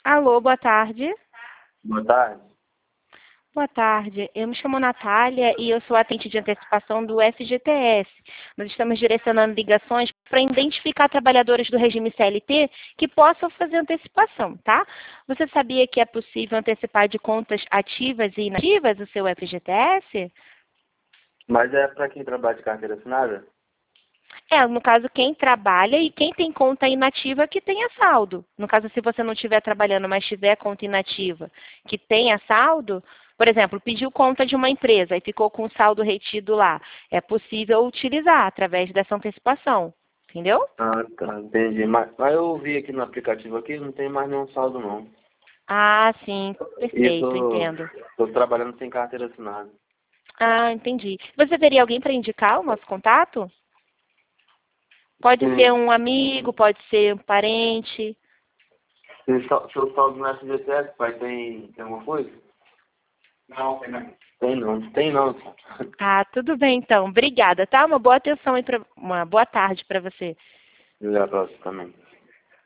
Alô, boa tarde. Boa tarde. Boa tarde. Eu me chamo Natália e eu sou atendente de antecipação do FGTS. Nós estamos direcionando ligações para identificar trabalhadores do regime CLT que possam fazer antecipação, tá? Você sabia que é possível antecipar de contas ativas e inativas o seu FGTS? Mas é para quem trabalha de carteira assinada? No caso, quem trabalha e quem tem conta inativa que tenha saldo. No caso, se você não estiver trabalhando, mas tiver conta inativa que tenha saldo, por exemplo, pediu conta de uma empresa e ficou com o saldo retido lá, é possível utilizar através dessa antecipação, entendeu? Ah, tá, entendi. Mas eu vi aqui no aplicativo aqui, não tem mais nenhum saldo não. Ah, sim, E perfeito, entendo. tô trabalhando sem carteira assinada. Ah, entendi. Você teria alguém para indicar o nosso contato? Pode ser Sim. um amigo, pode ser um parente. Seu saldo no FGTS, pai, tem alguma coisa? Não, tem não. Tem não, tem não. Ah, tudo bem então. Obrigada, tá? Uma boa atenção e uma boa tarde para você. E a próxima também.